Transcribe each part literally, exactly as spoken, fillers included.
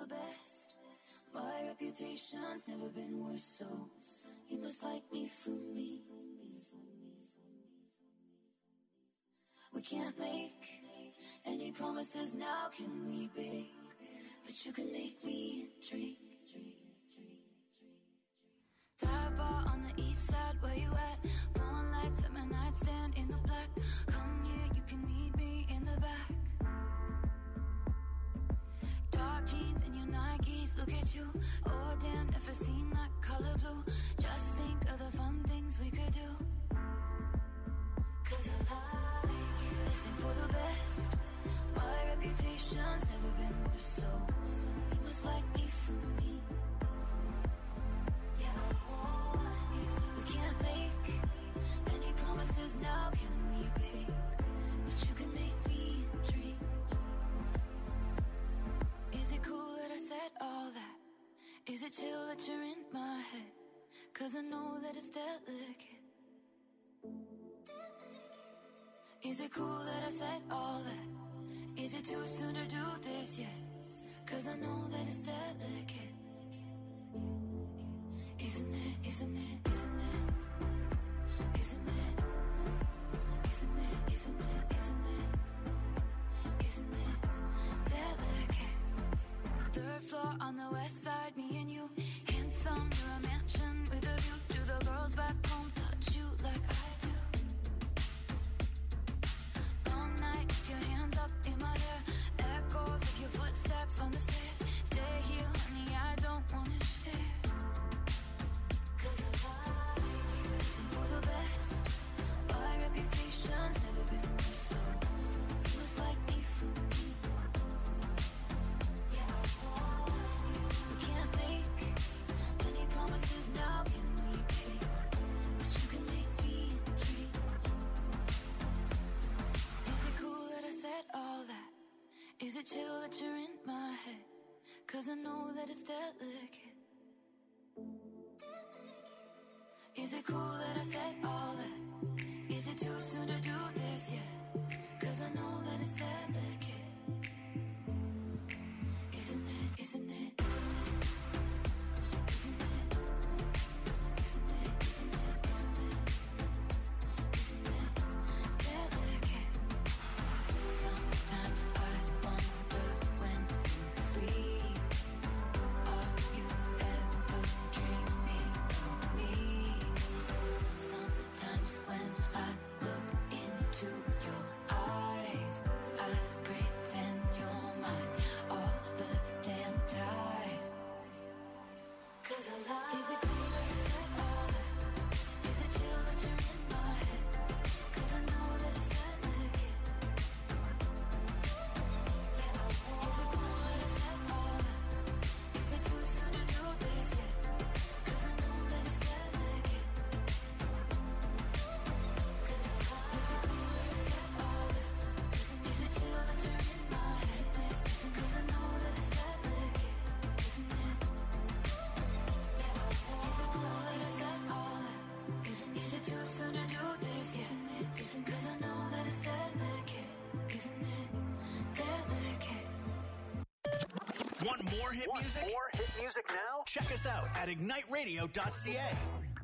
the best. My reputation's never been worse, so you must like me for me. We can't make any promises now, can we, babe? But you can make me dream. Dive bar on the east side, where you at? Phone lights at my nightstand in the black. Come here, you can meet me in the back. Dark jeans and your Nikes, look at you. Oh damn, never seen that color blue. Just think of the fun things we could do. Cause I like it. Listen for the best. My reputation's never been worse, so you must like me for me. Yeah, I want you. We can't make any promises now, can we, babe? But you can make me dream. Is it cool that I said all that? Is it chill that you're in my head? Cause I know that it's delicate. Is it cool that I said all that? Is it too soon to do this yet? Cause I know that it's delicate. Isn't it, isn't it, isn't it? Isn't it? Isn't it, isn't it, isn't it? Isn't it delicate? Third floor on the west side, me and you. Handsome, near a mansion with a view. Do the girls back home touch you like I do? Long night, with your hands up in my hair. Echoes of your footsteps on the stairs. Stay here, honey, I don't wanna share. Cause I like you. Listen for the best. My reputation's never been worse, so you must like me for me. Yeah, I want you. We can't make any promises now, can we, babe? But you can make me dream. Is it cool that I said all that? Is it chill that you're in my head? Cause I know that it's delicate. Is it cool that I said all that? Is it too soon to do this yet? Cause I know that it's delicate. Isn't it, isn't it, isn't it? Isn't it, isn't it, isn't it, isn't it? Isn't it delicate? Sometimes I wonder when you sleep, are you ever dreaming of me? Sometimes when I look into your eyes, I pretend you're mine all the damn time. Cause I lie. Is it cool that I said all that? Is it chill that you're in my head? Cause I know that it's delicate. Yeah, I want. Is it cool that I said all that? Is it too soon to do this yet? Cause I know that it's delicate. Cause I lie. Is it cool that I said all that? Is it chill that you're in my head? Cause I know that it's delicate. Isn't it? Yeah, I want. Is it cool that I said all that? Isn't, is it too soon to do this yet? Isn't it? Isn't, cause I know that it's delicate. Isn't it delicate? Want more hit Want music? more hit music now? Check us out at ignite radio dot c a.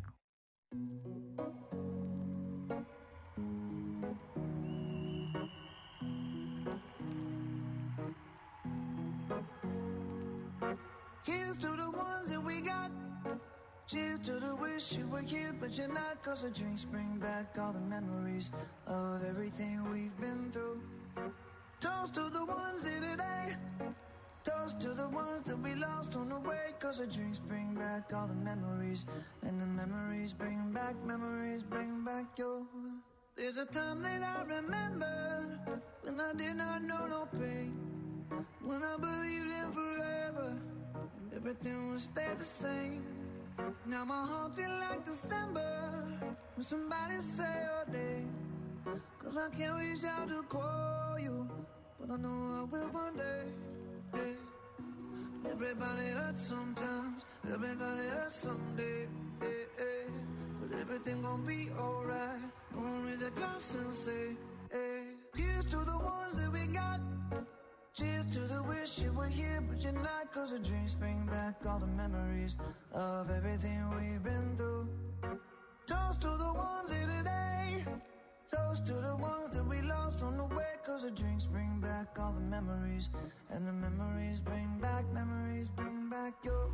Here's to the ones that we got. Cheers to the wish you were here, but you're not. Cause the drinks bring back all the memories of everything we've been through. Toast to the ones here today. Toast to the ones that we lost on the way. Cause the drinks bring back all the memories. And the memories bring back, memories bring back your. There's a time that I remember when I did not know no pain. When I believed in forever and everything would stay the same. Now my heart feel like December when somebody say your name. Cause I can't reach out to call you, but I know I will one day. Yeah. Everybody hurts sometimes, everybody hurts someday. Yeah, yeah. But everything gon' be alright. Gonna raise a glass and say, hey. Here's to the ones that we got. Cheers to the wish you were here, but you're not. Cause the drinks bring back all the memories of everything we've been through. Toast to the ones here today. Toast to the ones that we lost on the way. Cause the drinks bring back all the memories. And the memories bring back, memories bring back your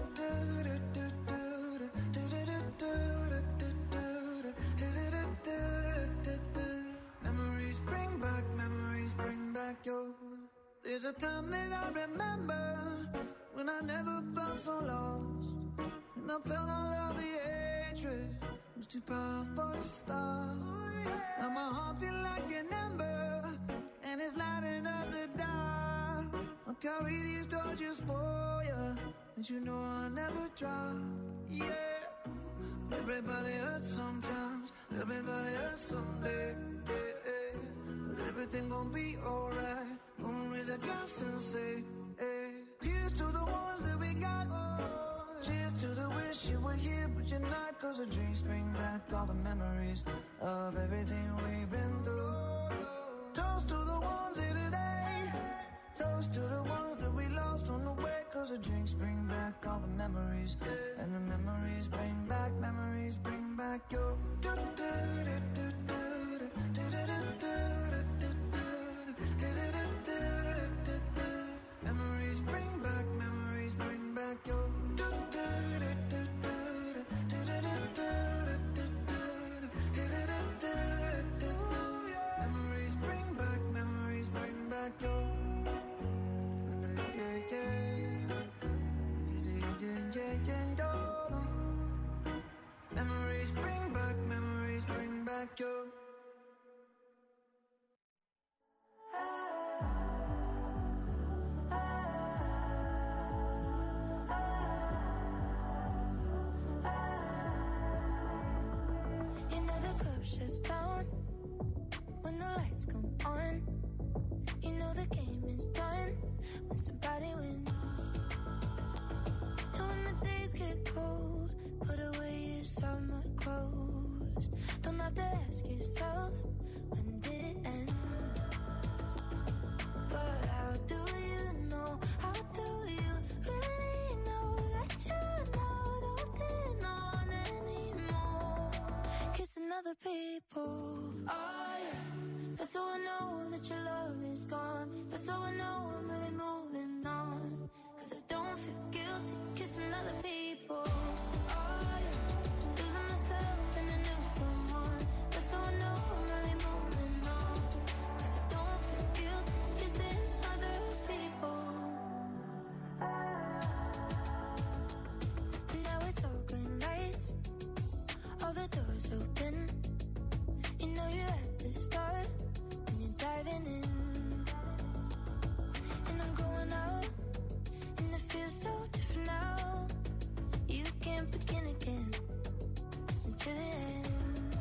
memories bring back, memories bring back your. There's a time that I remember when I never felt so lost, and I felt all of the hatred was too powerful to stop. Now my heart feel like an ember, and it's lighting up the dark. I'll carry these torches for you, and you know I'll never drop. Yeah, everybody hurts sometimes, everybody hurts someday. Yeah, yeah. But everything gon' be alright. Gonna raise a glass and say, hey. Here's to the ones that we got. Oh, cheers to the wish you were here, but you're not. Cause the drinks bring back all the memories of everything we've been through. Toast to the ones here today. Toast to the ones that we lost on the way. Cause the drinks bring back all the memories. And the memories bring back, memories bring back your. Memories bring back, memories bring back your. Memories bring back, memories bring back your. Memories bring back, memories bring back your. You know the club shuts down when the lights come on. You know the game is done when somebody wins. And when the days get cold, put away your summer clothes. Don't have to ask yourself, when did it end? But how do you know, how do you really know that you're not holding on anymore? Kissing other people. Oh yeah, that's how I know that your love is gone. That's how I know I'm really moving on. Cause I don't feel guilty kissing other people. Oh yeah, losing myself in a new someone. That's how I know I'm really moving on. Cause I don't feel guilty kissing other people. Now it's all green lights, all the doors open. You know you're at the start when you're diving in. And I'm going out, and it feels so different now. You can't begin again until it ends.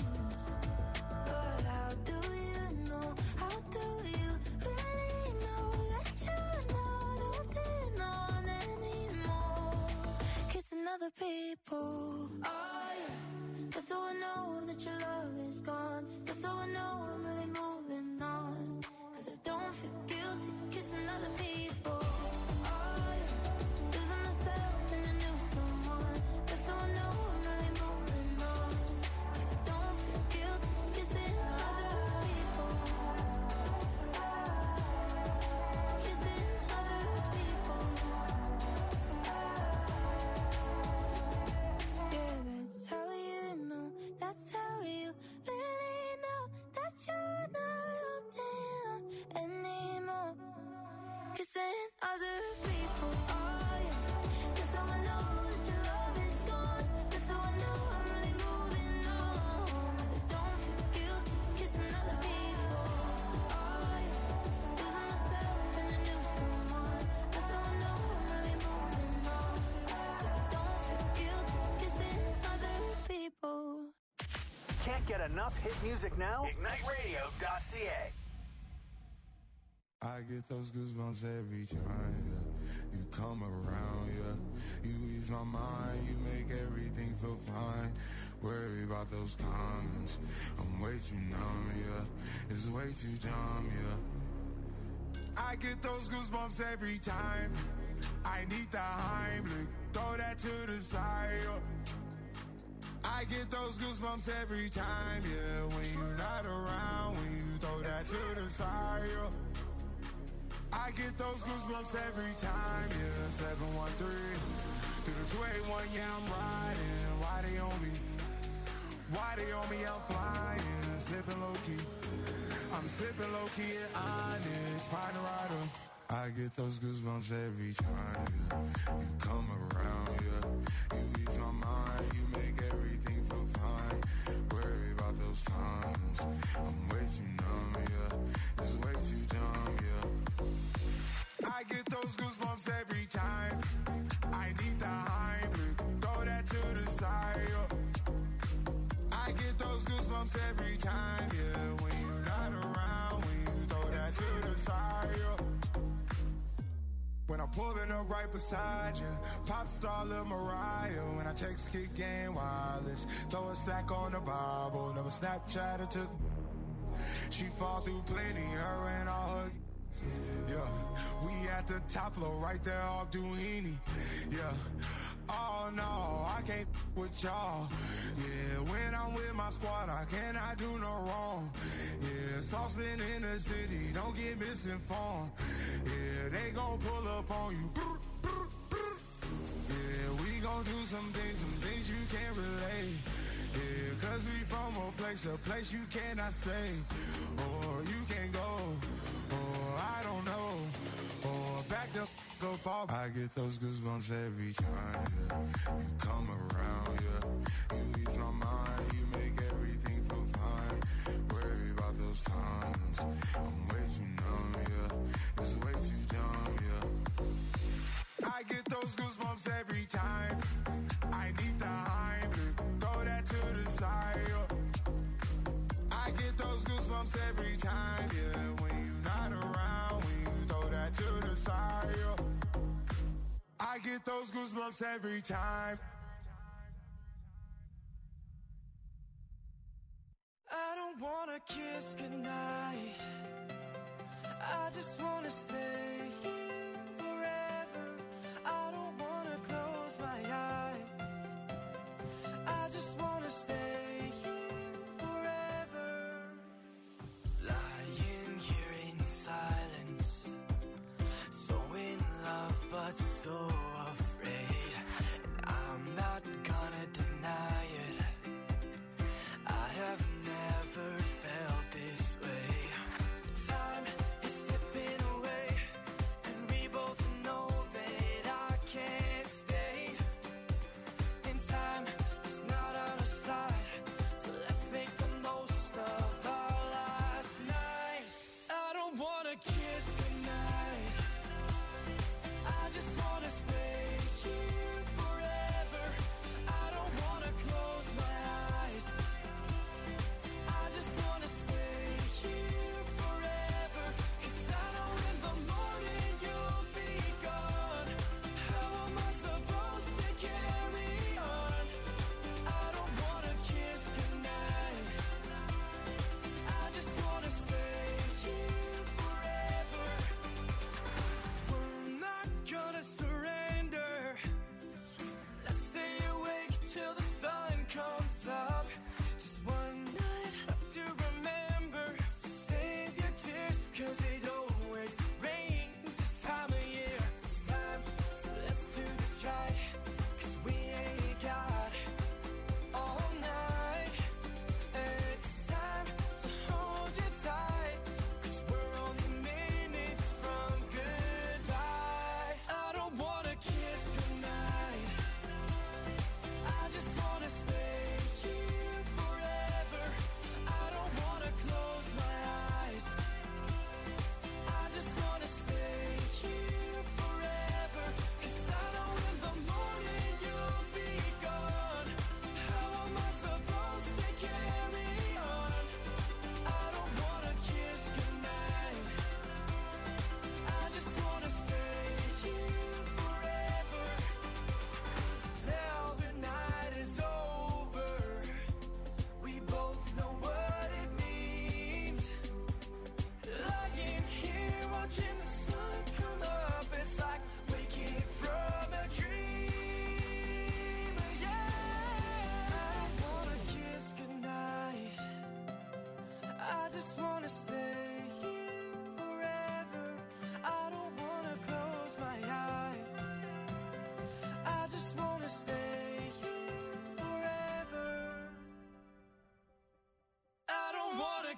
But how do you know, how do you really know that you're not holding on anymore? Kissing other people. Oh yeah, that's how I know that your love is gone. That's how I know I'm really moving on. Cause I don't feel guilty kissing other people. Oh yeah, losing myself in a new someone. That's how I know I'm really moving on. Cause I don't feel guilty kissing other people. Kissing other people. Yeah, that's how you know. That's how you really know that you're not holding on anymore. Kissing other people. Oh yeah, that's how I know that your love is gone. That's how I know I'm really moving on. Cause I don't feel guilty kissing other people. Oh yeah, losing myself in a new someone. That's how I know I'm really moving on. Cause I don't feel guilty kissing other people. Can't get enough hit music now? ignite radio dot c a. I get those goosebumps every time, yeah. You come around, yeah. You ease my mind, you make everything feel fine. Worry about those comments, I'm way too numb, yeah. It's way too dumb, yeah. I I get those goosebumps every time. I need the Heimlich, throw that to the side. I get those goosebumps every time, yeah. When you're not around, when you throw that to the side. I get those goosebumps every time, yeah. seven one three, through the two eight one, yeah, I'm riding. Why they on me? Why they on me? I'm flying, slipping low key. I'm slipping low key at Onyx, find a rider. I get those goosebumps every time, yeah. You come around, yeah. You ease my mind, you make everything feel fine. Worry about those comments, I'm way too numb, yeah. It's way too dumb, yeah. I get those goosebumps every time. I need the Heimlich, throw that to the side, yeah. I get those goosebumps every time, yeah. When you're not around, when you throw that to the side, yeah. When I'm pulling up right beside you, pop star Lil Mariah. When I text kick game wireless, throw a stack on the Bible. Never Snapchat or took. She fall through plenty, her and all her. Yeah, we at the top floor, right there off Duini. Yeah. Oh no, I can't with y'all. Yeah, when I'm with my squad, I cannot do no wrong. Yeah, sauce been in the city, don't get misinformed. Yeah, they gon' pull up on you. Yeah, we gon' do some things, some things you can't relate. Yeah, cause we from a place, a place you cannot stay. Or you can't go, or I don't know. Or back the go fall. I get those goosebumps every time, yeah. You come around, yeah. You ease my mind, you make everything feel fine. Worry about those comments, I'm way too numb, yeah. It's way too dumb, yeah. I get those goosebumps every time. I need the Heimlich, throw that to the side, yeah. I get those goosebumps every time, yeah. When you're not around, when you throw that to the side, yeah. I get those goosebumps every time. I don't wanna kiss goodnight. I just wanna stay here forever. I don't wanna close my eyes. I just wanna stay here forever. Lying here in silence, so in love but so afraid. And I'm not gonna deny it, I have never felt this way. Time is slipping away, and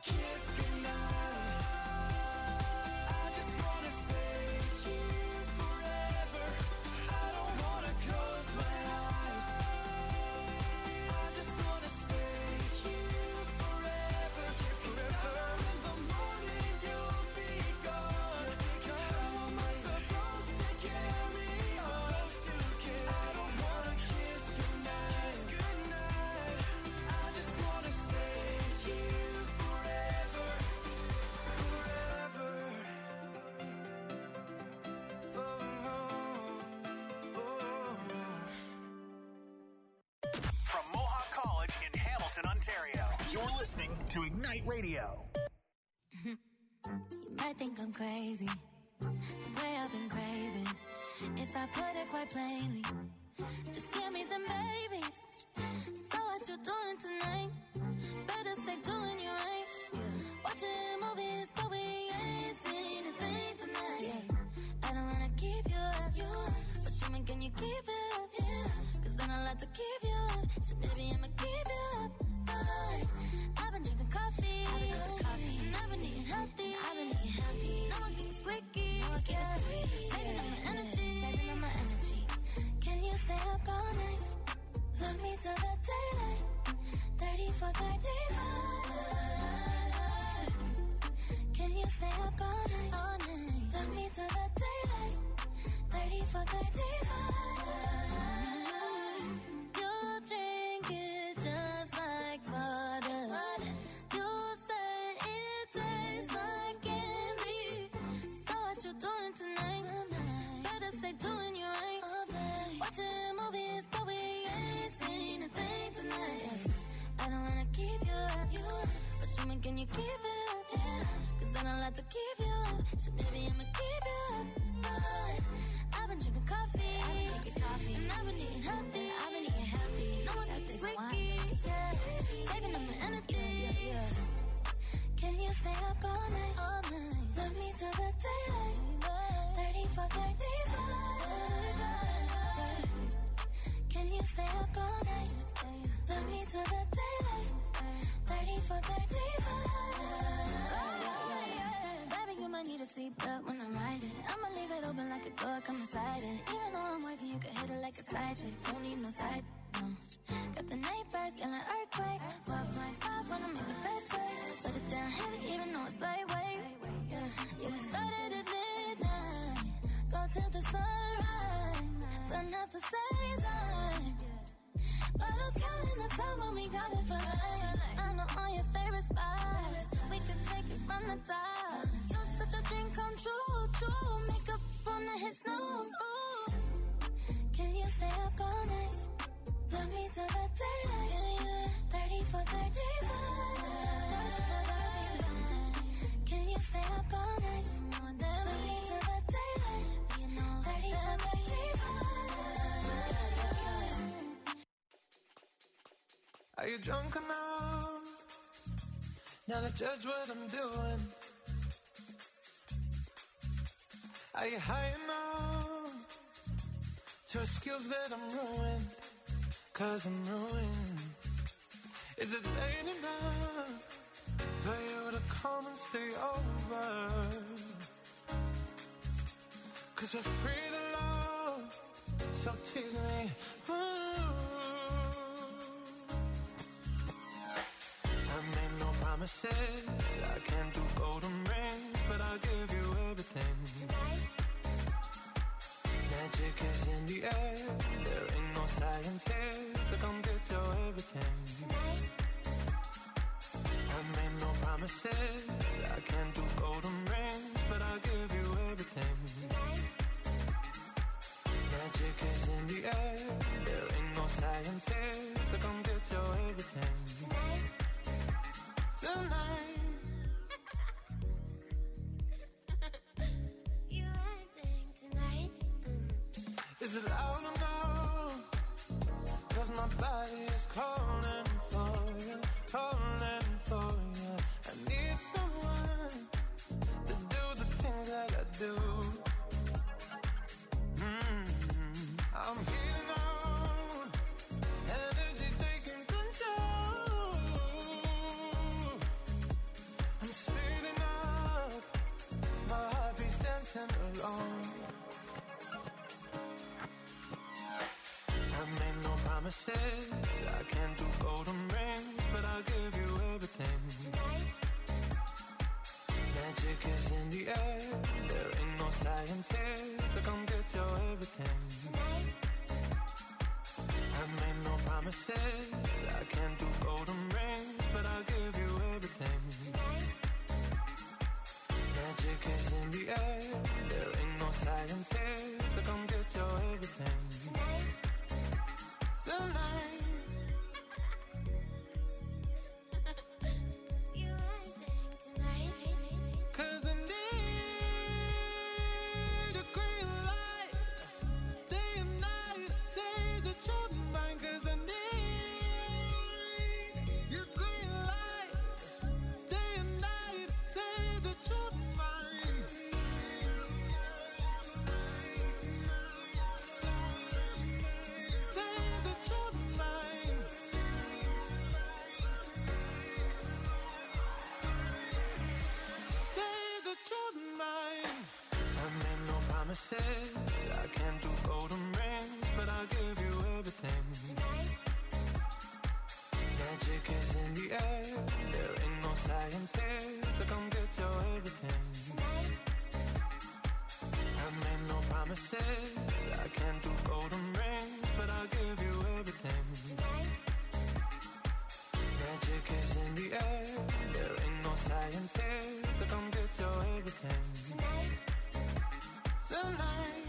kiss goodnight. I just wanna stay here forever. I don't wanna close my eyes. I just wanna stay here forever. Forever. In the morning you'll be gone. How am I supposed to carry on? I don't wanna kiss goodnight. Goodnight. I just wanna stay here forever. Forever. Oh, oh, oh. From Mohawk College in Hamilton, Ontario, you're listening to Ignite Radio. You might think I'm crazy, the way I've been craving. If I put it quite plainly, just give me them babies. So what you doing tonight? Better stay doing you right. Watching movies, but we ain't seen a thing tonight. I don't wanna keep you up, you up. But show me, can you keep it up? Yeah. Cause then I'll have to keep you up. So baby, I'ma keep you up. Alright. I've been drinking coffee. I've been drinking coffee. And I've been eating healthy. I've been eating healthy. No one gets squeaky. No one gets squeaky. Saving up my energy. Saving up my energy. Can you stay up all night? Love me till the daylight. thirty for thirty-five. Can you stay up all night? All night. Love me till the daylight. thirty for thirty-five. Your drink is just like butter. You say it tastes like candy. So what you doing tonight? Better stay doing you right. Watching movies, but we ain't seen a thing tonight. I don't wanna keep you up, you up. But show me, can you keep it up? Yeah. Cause then I'll have to keep you up. So maybe I'ma keep you up. Alright. I've been drinking coffee. I've been drinking coffee. And I've been eating healthy. I've been eating healthy. No one gets squeaky. Yeah. Saving up my energy. Yeah, yeah. Can you stay up all night? All night. Love me till the daylight. thirty for thirty-five. Can you stay up all night? Love me till the daylight. thirty for thirty-five. Baby, you might need a seatbelt when I'm riding. I'ma leave it open like a door, come inside it. Even though I'm wavy, you can hit it like a side chick. Don't need no side, no. Got the night birds, yelling earthquake. four point five, wanna make the best shake. Put it down heavy, even though it's lightweight. Yeah, yeah, started at midnight. Go till the sunrise. Done at the same time. But who's counting the time when we got it for life? I know all your favorite spots. We could take it from the top. You're such a dream come true, true. Makeup on the hit snooze. Ooh. Can you stay up all night? Love me till the daylight. thirty for thirty-five. Can you stay up all night? Love me till the daylight. thirty for thirty-five. Are you drunk enough now to judge what I'm doing? Are you high enough to excuse that I'm ruined? Cause I'm ruined. Is it late enough for you to come and stay over? Cause we're free to love, so tease me. Ooh. I made no promises, I can't do golden rings, but I'll give you everything. Magic is in the air, there ain't no science here, so come get your everything. I made no promises, I can't do golden rings, but I'll give you everything. Magic is in the air, there ain't no science here, so come get your everything. Tonight. You acting tonight? Is it loud enough? Cause my body is calling for you, calling for you. I need someone to do the things that I do. Mm-hmm. I'm healing out, energy taking control. promises. I can't do golden rings, but I'll give you everything. Tonight, Magic is in the air. There ain't no science here, so come get your everything. tonight, I made no promises. I can't do golden rings, but I'll give you everything. tonight, Magic is in the air. There ain't no science here, so come get your everything. tonight. Tonight, You acting tonight. 'cause I need your green light. Day and night, say that you're mine. 'Cause I need your green light. Day and night, say that you're mine. Say that you're mine. Say that you're mine. I made no promises. I can't do golden rings, but I'll give you everything. Tonight, Magic is in the air. There ain't no science here, so come get your everything. tonight, I made no promises. I can't do golden rings, but I'll give you everything. tonight, Magic is in the air. There ain't no science here, so come get your everything. tonight. Tonight.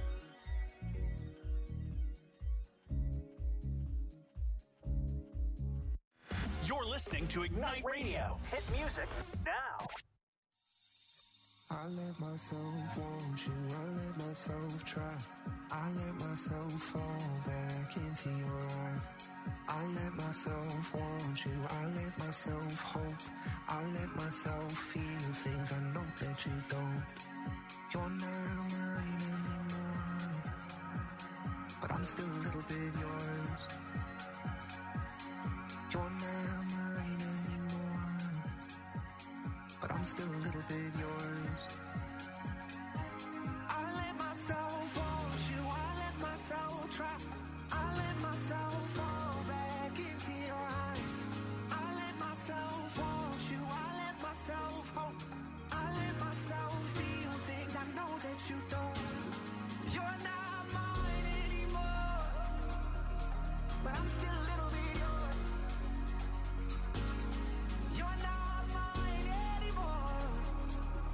You're listening to Ignite Radio. Hit music now. I let myself want you, I let myself try. I let myself fall back into your eyes. I let myself want you, I let myself hope. I let myself feel things I know that you don't. You're not mine anymore, but I'm still a little bit yours. You're not mine anymore, but I'm still a little bit yours. I let myself want you, I let myself try. I let myself fall back into your eyes. I let myself want you, I let myself hope. I let myself feel things I know that you don't. You're not mine anymore, but I'm still a little bit yours. You're not mine anymore,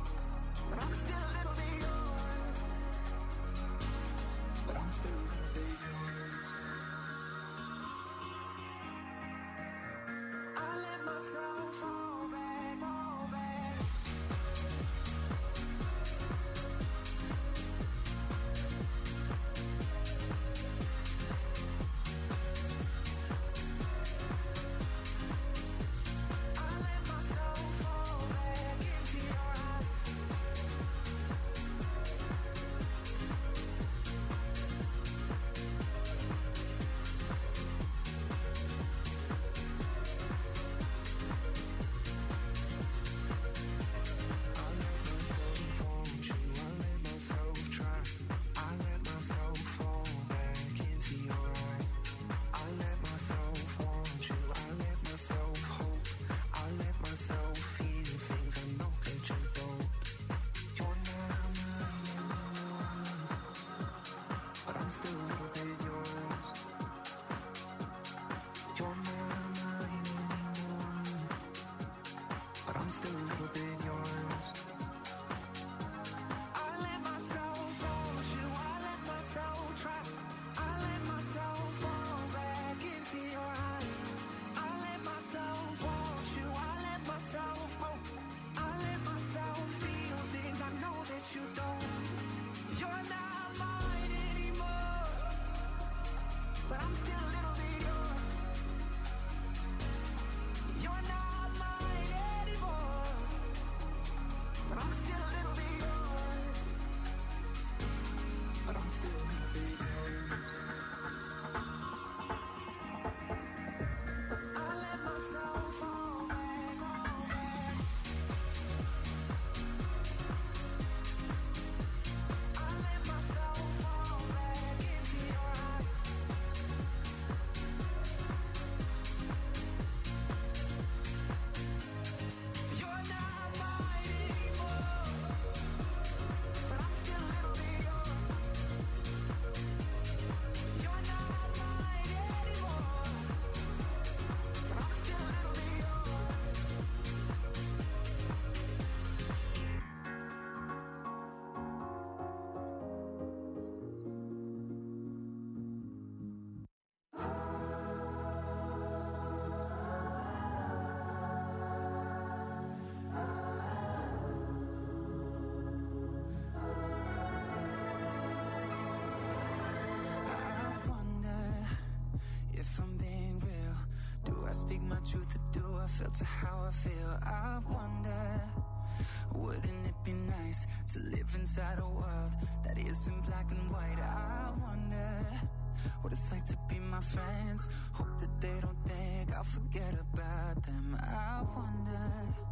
speak my truth or do I filter how I feel? I wonder, wouldn't it be nice to live inside a world that isn't black and white? I wonder what it's like to be my friends. Hope that they don't think I'll forget about them. I wonder,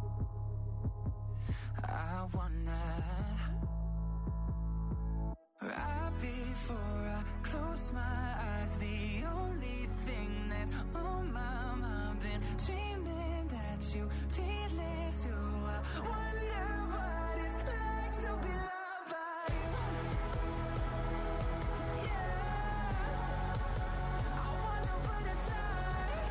I wonder. Right before I close my eyes, the only thing that's on my mind, been dreaming that you feel it too. I wonder what it's like to be loved by you. Yeah, I wonder what it's like.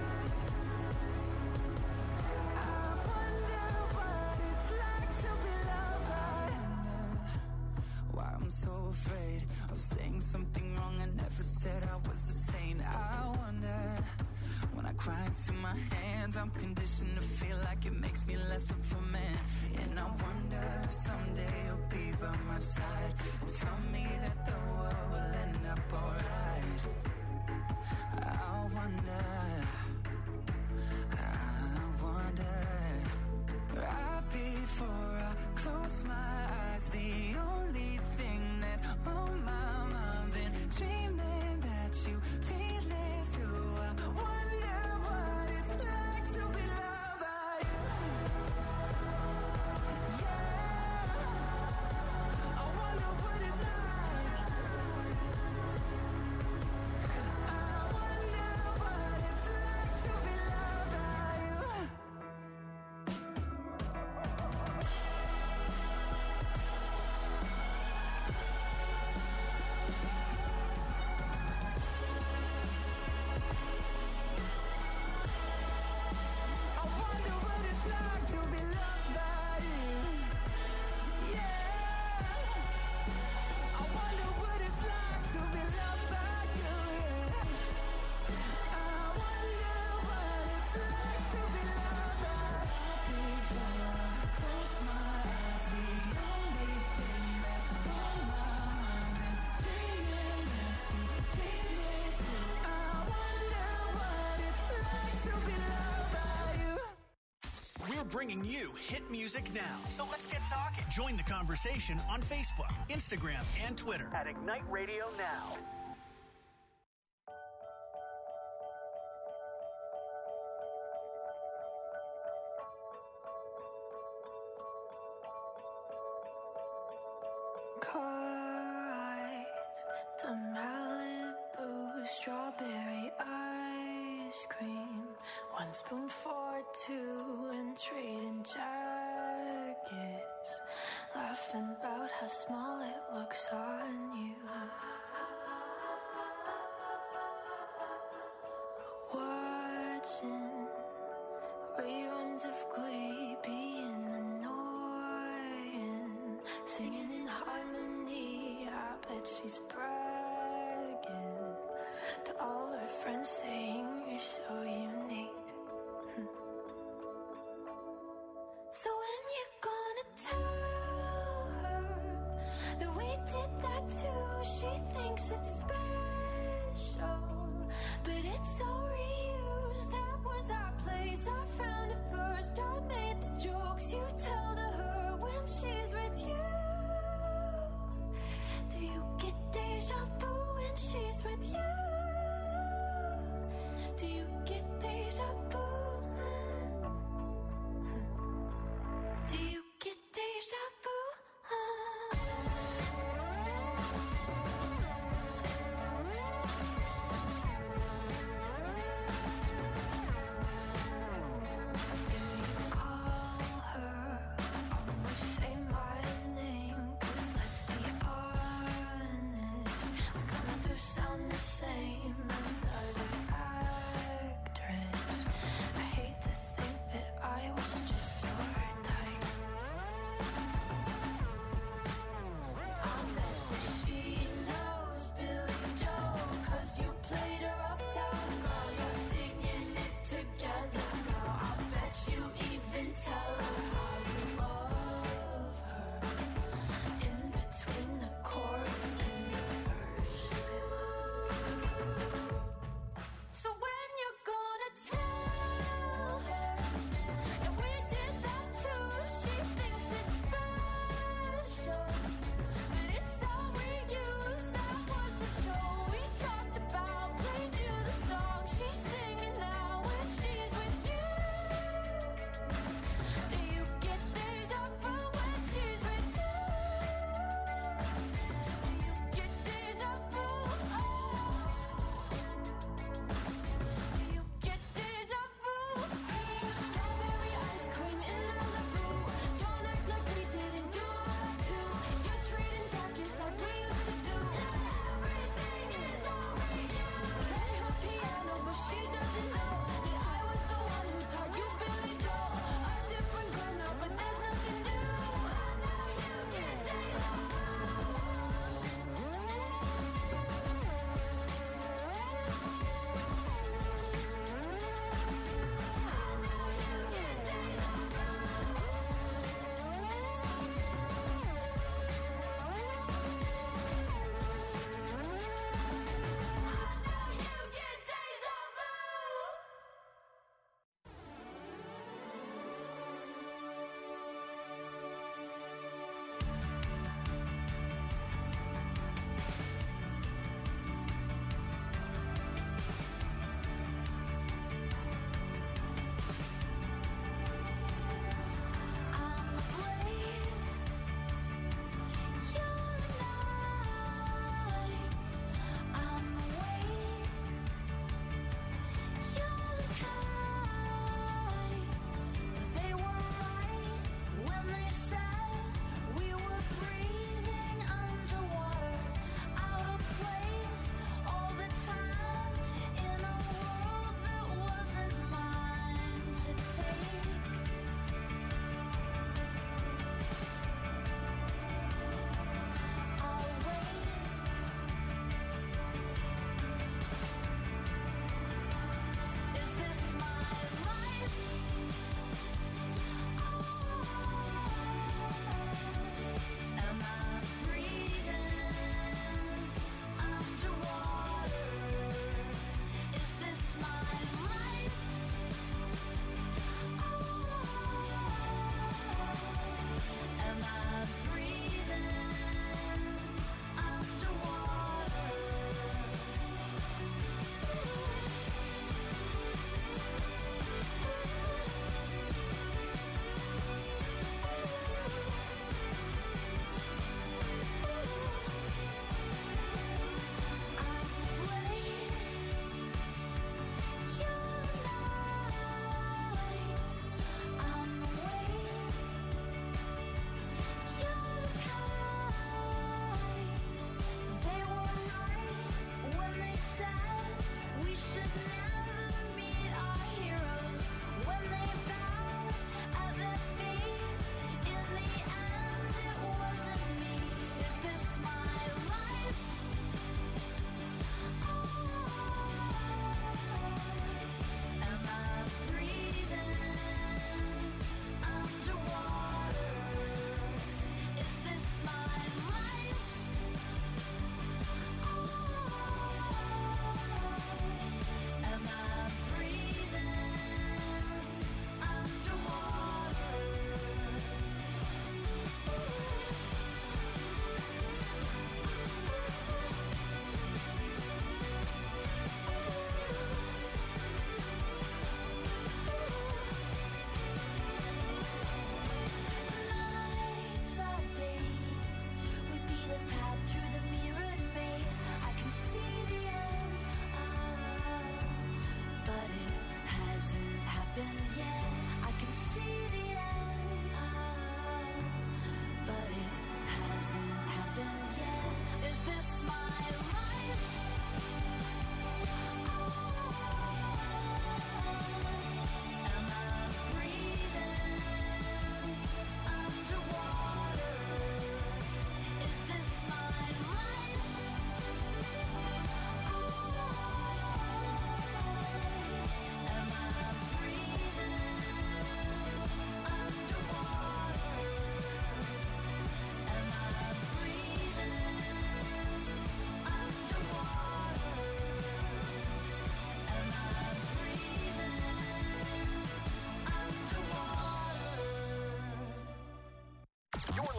I wonder what it's like to be loved by you. Why I'm so afraid of saying something wrong. I never said I was a saint. I wonder, when I cry into my hands, I'm conditioned to feel like it makes me less of a man. And I wonder if someday you'll be by my side and tell me that the world will end up alright. I wonder, I wonder. Right before I close my eyes, the only thing that's on my mind, been dreaming that you feel it too. I wonder what it's like to be loved by you. Yeah, I wonder what it's like. I wonder what it's like to be loved by you. I wonder what it's like to be loved by you. Yeah, I wonder what it's like to be loved by you. Yeah, I wonder what it's like to be loved by you. Before I close my eyes, the only thing that's on my mind, and dreaming that you feel it too. I wonder what it's like to be loved by you. We're bringing you hit music now. So let's get talking. Join the conversation on Facebook, Instagram, and Twitter at Ignite Radio Now. Car eyes, the Malibu strawberry ice cream. One spoon for two and trading jackets. Laughing about how small it looks on you. Watching reruns of Glee, being annoying. Singing in harmony, I bet she's bragging to all her friends, saying you're so unique. So when you gonna tell her that we did that too? She thinks it's special, but it's so reused. That was our place, I found it first. I made the jokes you tell to her when she's with you. Do you get deja vu when she's with you? Do you get deja vu? Do you get deja vu? Do you call her? Almost say my name, 'cause let's be honest, we're gonna do sound the same. Another actress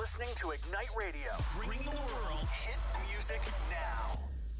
listening to Ignite Radio, bringing the world hit music now.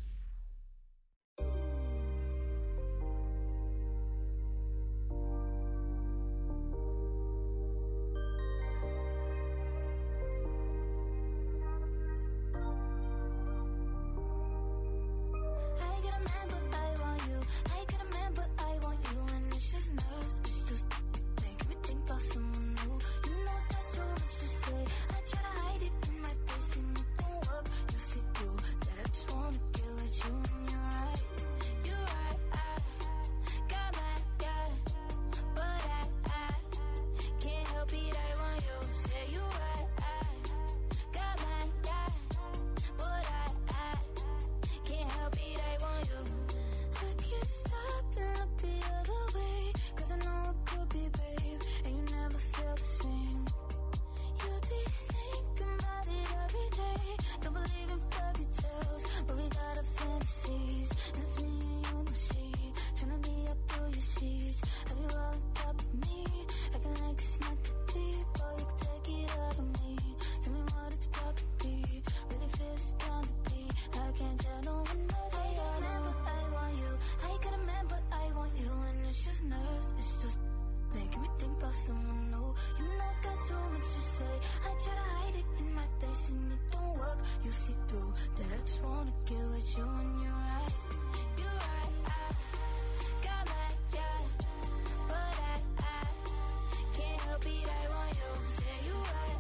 I get a man, but I want you. I get a man, but I want you. And it's just nerves, it's just making me think about someone new. You know that's so much to say. I try to hide it in my face and it don't work. You see through that I just wanna get with you. And you're right, you're right. I got my guy, but I, I can't help it. I want you. Say you're right. I got my guy, but I, I can't help it. I want you. I can't stop and look the other way, 'cause I know it could be, babe, and you never felt the same. You'd be thinking about it every day. Don't believe in fairy tales, but we got our fantasies. And it's me and you, no she. Trying to be up through your sheets. Have you all on top of me? Acting like it's not that deep. Oh, you can take it out of me. Tell me what it's about to be. Really feel it's bound to be. I can't tell no one that I got a man, but I want you. I got a man, but I want you. And it's just nerves, it's just making me think about someone new. You know I got so much to say. I try to hide it in my face and it don't work. You see through that I just wanna get with you. And you're right, you're right. I got my guy, but I, I can't help it. I want you. Say you're right.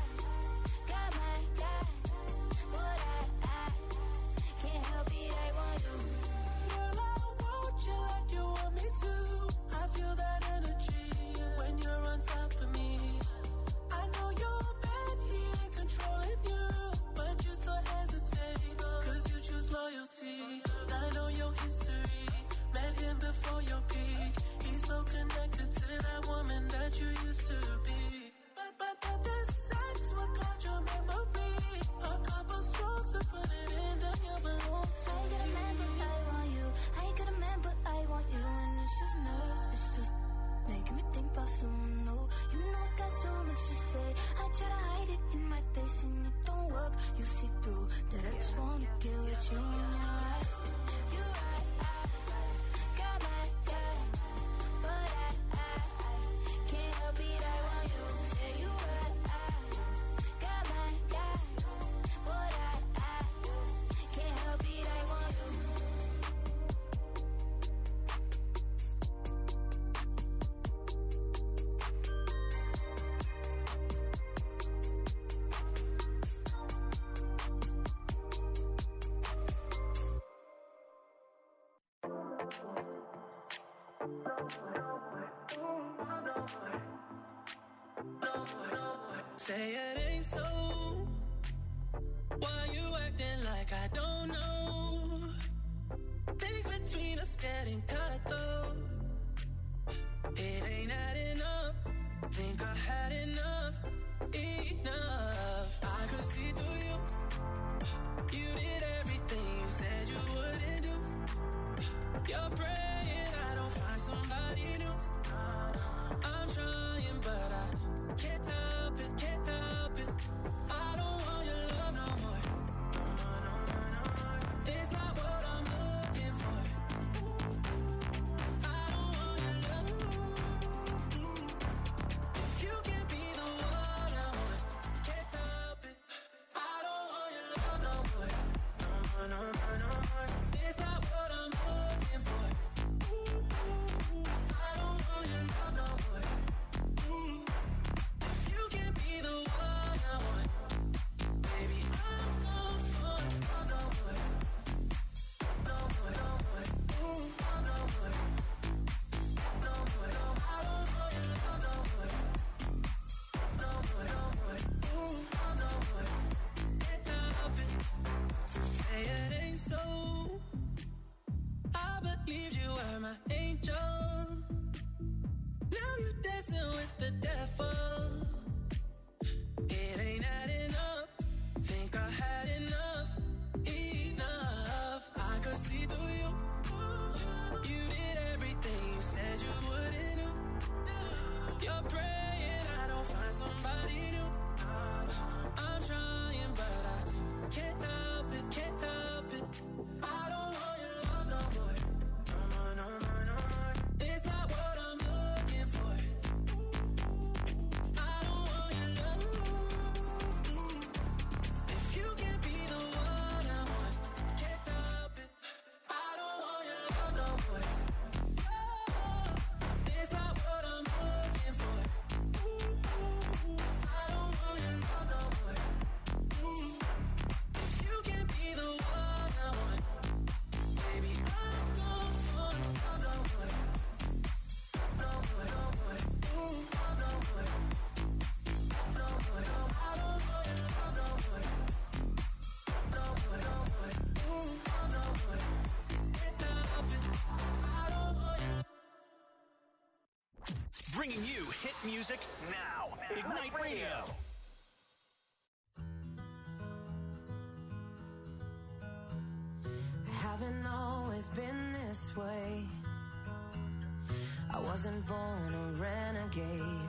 I got my guy, but I, I can't help it. I want you. Girl, I want you like you want me to. I feel that energy when you're on top of me. I know your man, he ain't controlling you, but you still hesitate, 'cause you choose loyalty. I know your history, met him before your peak. He's so connected to that woman that you used to be. But, but, but the sex will cloud your memory. A couple strokes to put it in, then you belong to I got a man, but I want you. I got a man, but I want you. And it's just nerves, it's just making me think about someone new. You know I got so much to say. I try to hide it in my face and it don't work. You see through that I just wanna get with you. And you're right, you're right. I got my guy, but I, I can't help it. I want you. Say you're right. I got my guy, but I, I can't help it. I want you. Say it ain't so. Why you acting like I don't know? Things between us getting cut though. It ain't adding up. Think I had enough. Enough. I could see through you. You did everything you said you wouldn't do. You're praying I don't find somebody new. I'm trying, but I can't help it, can't help it. I don't want your love no more. No more, no more, no more. It's not what I'm looking for. I don't want your love. If you can be the one I want, can't help it. I don't want your love no more. No more, no more, no more. It's not what I'm looking for. I don't want your love no more. If you can be the one I want, baby, I'm gone for love no more. No more, no more. Love no more. No more, no more. I don't want your love no more. No more, no more. Love no more. Can't help it. Say it ain't so. I believed you were my angel. Now you're dancing with the devil. It ain't adding up. Think I had enough. Enough. I could see through you. You did everything you said you wouldn't do. You're praying I don't find somebody new. music now. Ignite Radio. Haven't always been this way. I wasn't born a renegade.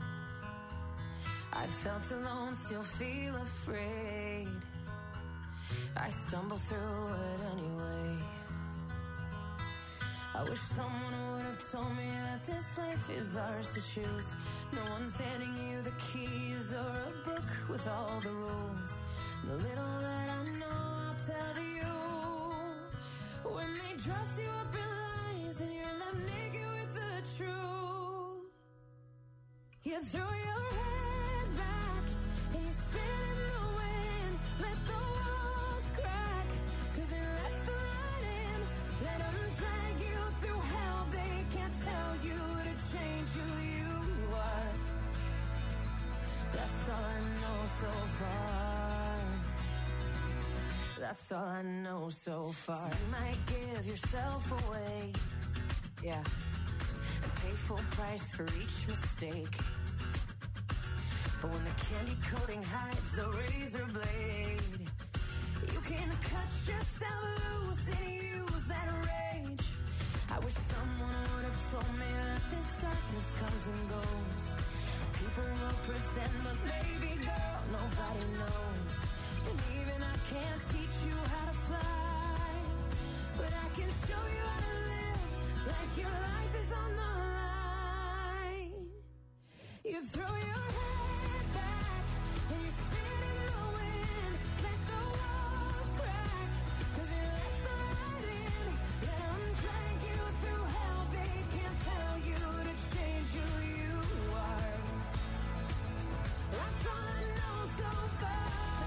I felt alone, still feel afraid. I stumble through it anyway. I wish someone would have told me that this life is ours to choose. No one's handing you the keys or a book with all the rules. The little that I know, I'll tell to you. When they dress you up in lies and you're left naked with the truth, you throw your head back and you spin in the wind. Let the walls crack, cause it lets the light in. Let them drag you through hell. They can't tell you to change who you are. That's all I know so far. That's all I know so far. So you might give yourself away, yeah, and pay full price for each mistake. But when the candy coating hides the razor blade, you can cut yourself loose and use that rage. I wish someone would have told me that this darkness comes and goes. People will pretend, but baby girl, nobody knows. And even I can't teach you how to fly, but I can show you how to live like your life is on the line. You throw your head back and you spin in the wind. Let the walls crack, cause it lets the light in. Let them drag you through hell. They can't tell you to change who you are. That's all I know so far.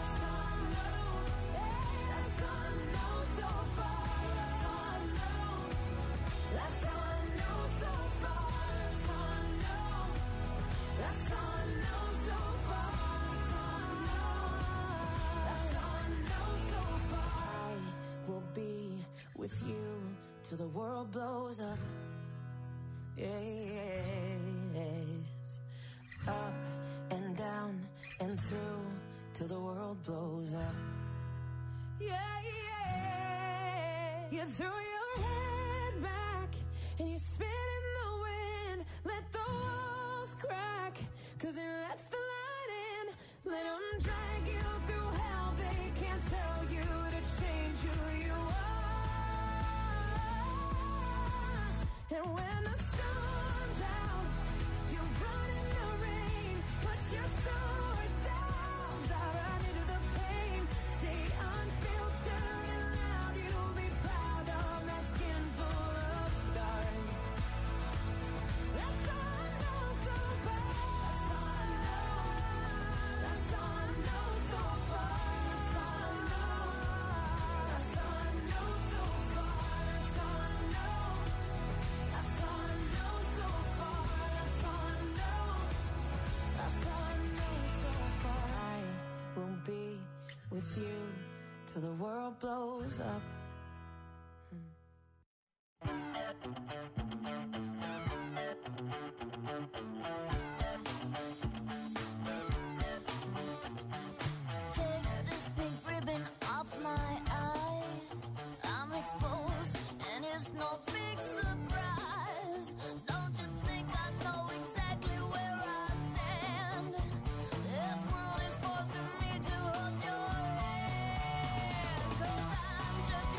That's all I know so far. That's all I know. That's all I know so far. That's all I know. That's all I know so far. That's all I know. That's all I know so far. I will be with you till the world blows up. Yes. Up and down and through till the world blows up. Yeah, yeah. You throw your head back and you spin in the wind. Let the walls crack, cause it lets the light in. Let them drag you through hell. They can't tell you to change who you are. And when the storm's out, you run in the rain. Put your sword down, dive right into the pain. Stay unfiltered and loud. You'll be proud of that skin full of scars. That's all I know so far. That's all I know. That's all I know so far. That's all I know. That's all I know so far. That's all I know. That's all I know so far. That's all I know. That's all I know so far. I will be with you till the world blows up. Take this pink ribbon off my eyes. I'm exposed, and it's no big surprise. Don't you think I know exactly where I stand? This world is forcing me to hold your hand. 'Cause I'm just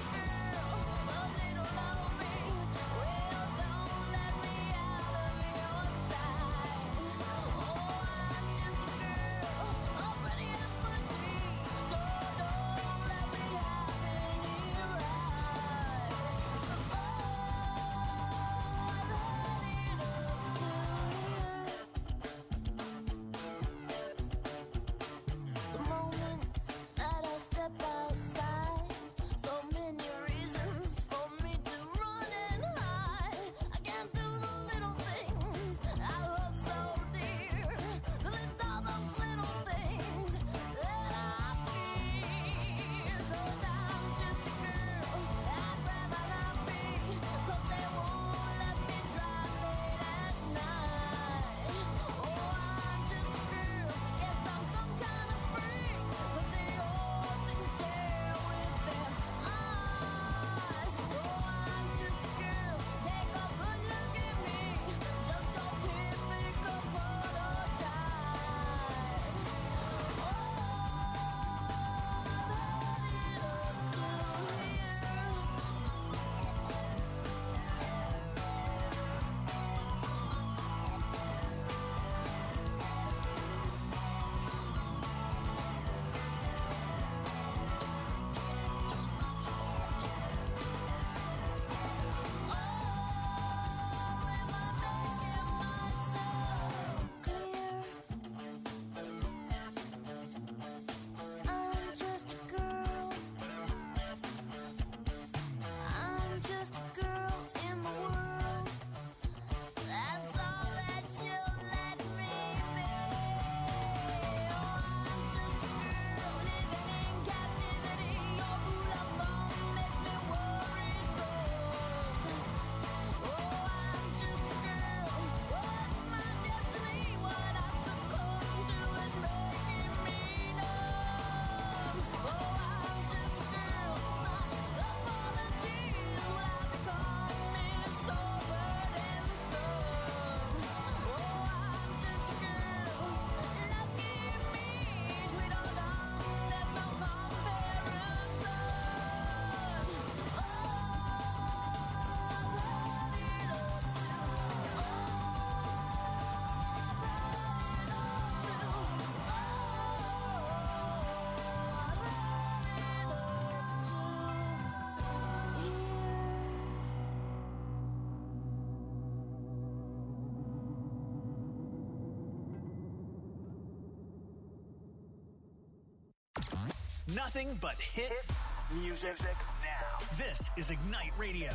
Nothing but hit music now. This is Ignite Radio.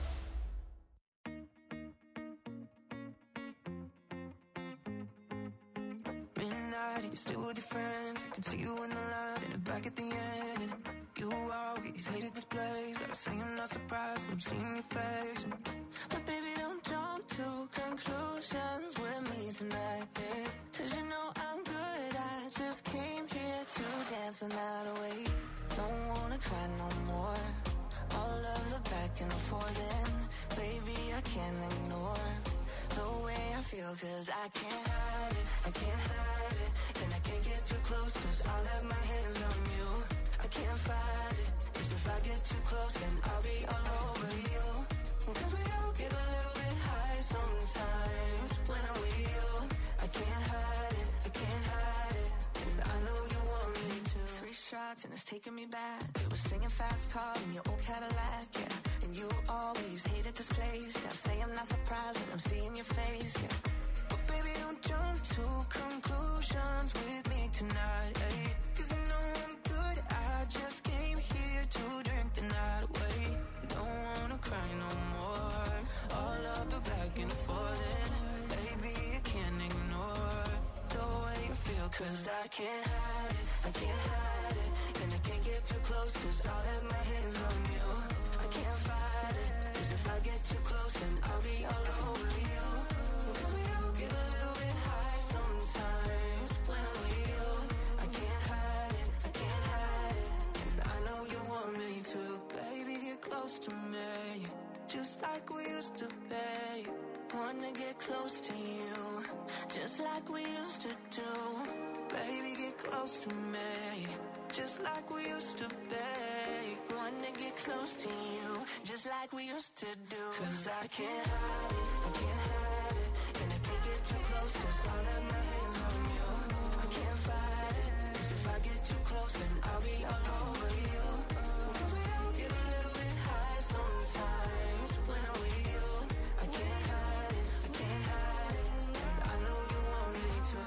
Midnight, you're still with your friends. I can see you in the lines and it back at the end. And you always hated this place. Gotta say I'm not surprised when I'm seeing your face. But baby, don't jump to conclusions with me tonight, babe. Cause you know I'm good, I just came here to dance the night away. Don't wanna cry no more. All of the back and forth, and baby, I can't ignore the way I feel, cause I can't hide it, I can't hide it. And I can't get too close, cause I'll have my hands on you. I can't fight it, cause if I get too close, then I'll be all over you. Cause we all get a little bit high sometimes when I'm with you. I can't hide it, I can't hide it. And I know you want me to. Three shots and it's taking me back. It was singing fast car in your old Cadillac, yeah. And you always hated this place. Gotta say I'm not surprised when I'm seeing your face, yeah. But baby, don't jump to conclusions with me tonight, eh? Cause I know I'm good, I just came here to drink the night away. Don't wanna cry no more. All of the back and forth, and baby, I can't ignore the way you feel. Cause I can't hide it, I can't hide it. And I can't get too close, cause I'll have my hands on you. I can't fight it, cause if I get too close, then I'll be all over you. Cause we all get a little bit high sometimes when I'm with you. I can't hide it, I can't hide it. And I know you want me to. Baby, get close to me, just like we used to be. Wanna get close to you, just like we used to do. Baby, get close to me, just like we used to be. Wanna get close to you, just like we used to do. Cause I can't hide it, I can't hide it. And I can't get too close, cause I'll have my hands on you. I can't fight it, cause if I get too close, then I'll be all over you. Cause we all get a little bit high sometimes when I'm with you. I can't hide it, I can't hide it. And I know you want me to.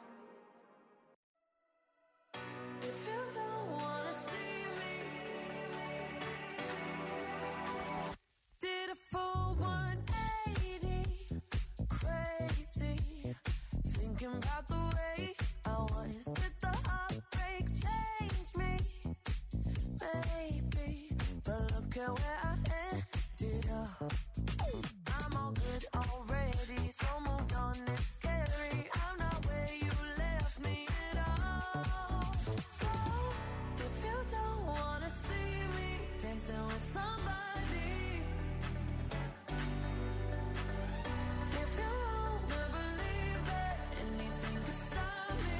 If you don't wanna see me, did a full one eighty, crazy, thinking about the way I was. Did the heartbreak change me? Maybe, but look at where I ended up. I'm all good already, so moved on, it's scary. I'm not where you left me at all. So, if you don't wanna see me dancing with somebody, if you wanna believe that anything could stop me,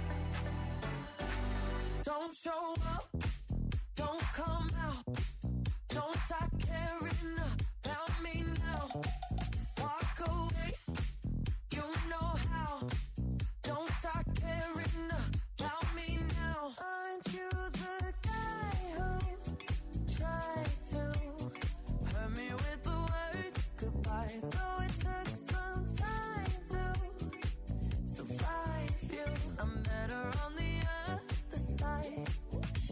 don't show up, don't come out, don't start caring about me now. Walk away, you know how. Don't start caring about me now. Aren't you the guy who tried to hurt me with the word goodbye? Though it took some time to survive you, I'm better on the other side.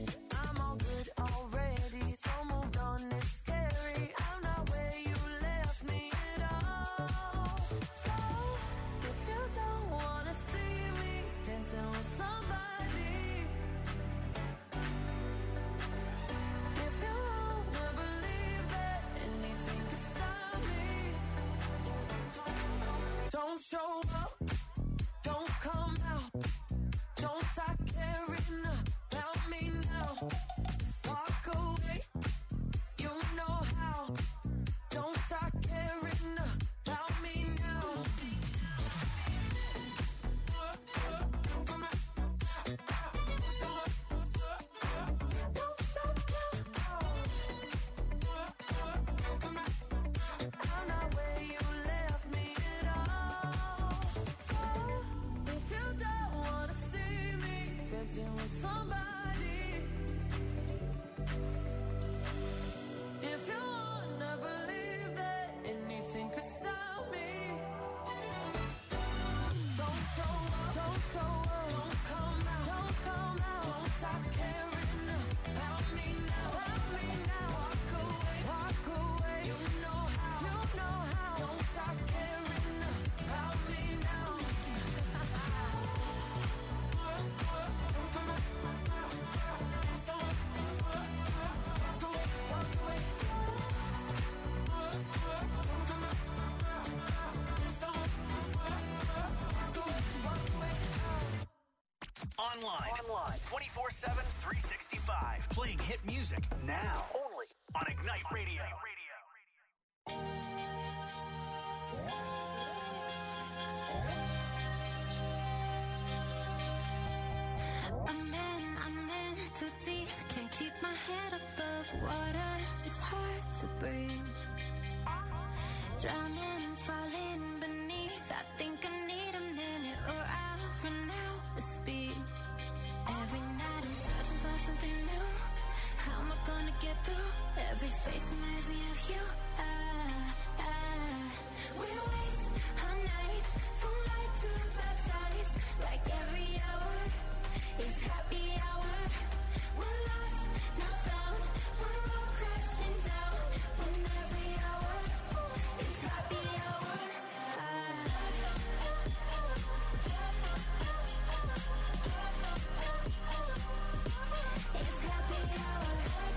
music now. Only on Ignite Radio. I'm in, I'm in too deep. Can't keep my head above water. It's hard to breathe. Drowning, falling beneath. I think I need a minute or I'll run out of speed. Every night I'm searching for something new. How am I gonna get through? Every face reminds me of you. Ah, ah. We waste our nights from light to dark sides. Like every hour is happy hour. We're lost, not found. We're all crashing down. When every hour is happy hour. Ah. It's happy hour.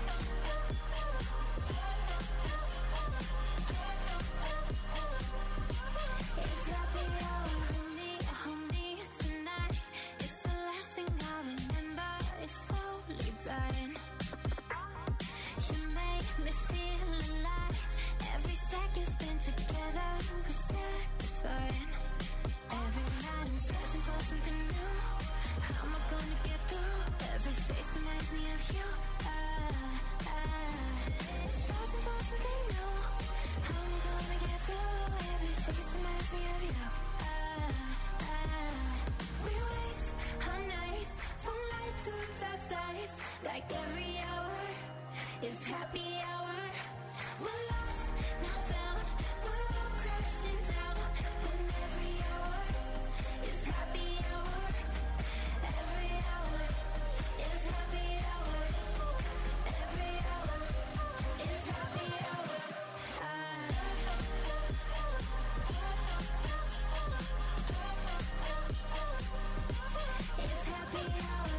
It's happy hour. Hold me, hold me tonight. It's the last thing I remember. It's slowly dying. You make me feel alive. Every second spent together was satisfying. Every night I'm searching for something new. How am I gonna get through? Every face reminds me of you. Ah, ah. Searching for something new. How am I gonna get through? Every face reminds me of you. Ah, ah. We waste our nights from light to dark sides. Like every hour is happy hour. We're lost, now found. We're all crashing down. When every hour is happy hour. Every hour is happy hour. Every hour is happy hour. Ah. It's happy hour.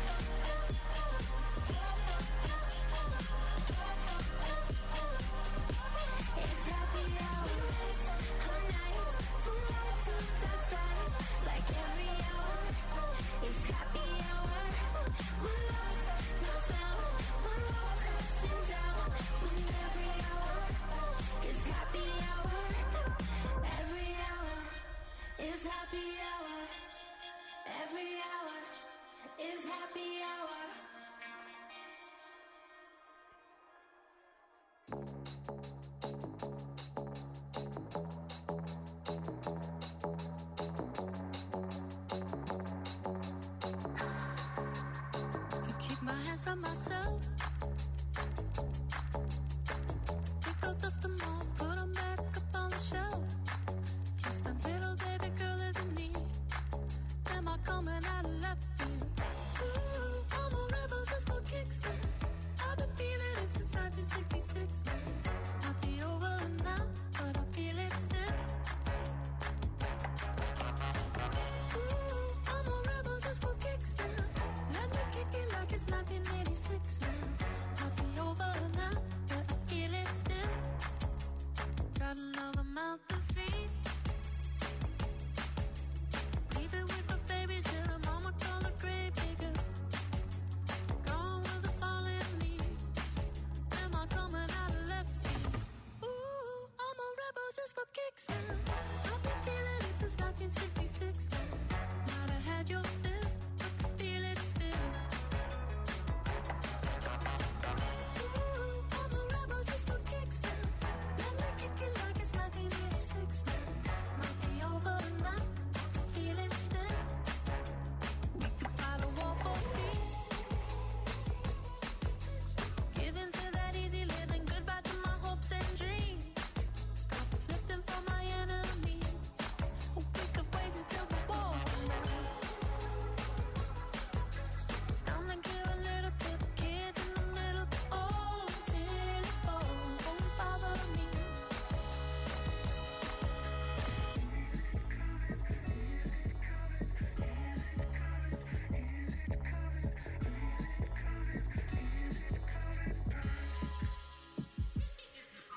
It's happy hour. We waste our nights from light to dark sides. Like every hour is happy hour. We're lost, not found. We're all crashing down. When every hour is happy hour. Every hour is happy hour. Every hour is happy hour. Can keep my hands on myself.